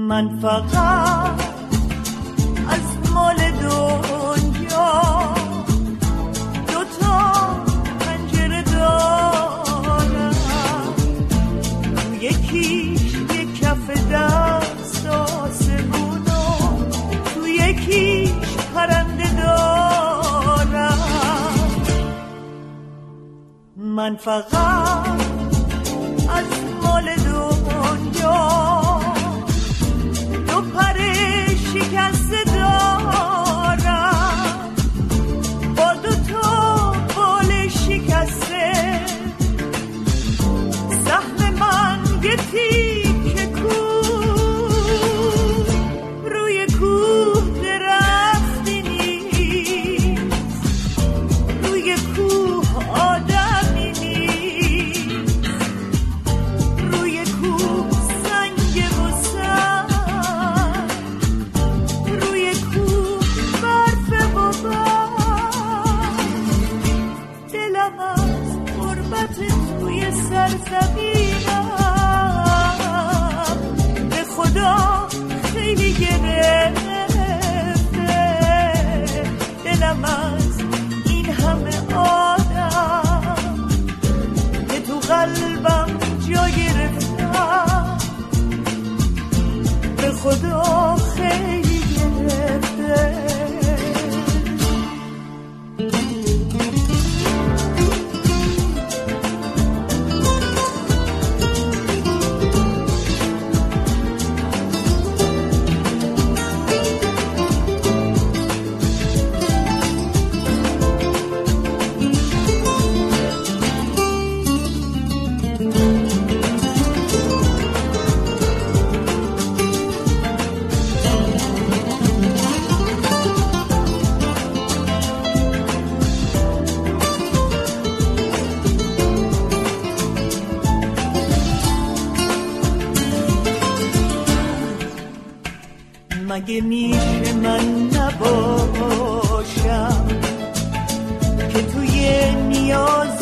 من فقط از مال دنیا دوتا پنجره دارم، یکیش یک کف دست آسمونو، تو یکیش پرنده دارم. من فقط از مال دنیا دو پر شکسته دارم، با دو تا بال شکسته، سهم من یه تیکه کوه، روی کوه درختی نیست، روی کوه آدمی نیست، روی کوه سنگ و سنگ، روی کوه برف و برف. دلم از غربت توی سرزمینم به خدا خیلی گرفته، دلم از این همه آدم که تو قلبم جا گرفتم به خدا خیلی گرفته. مگه میشه من نباشم که توی نیاز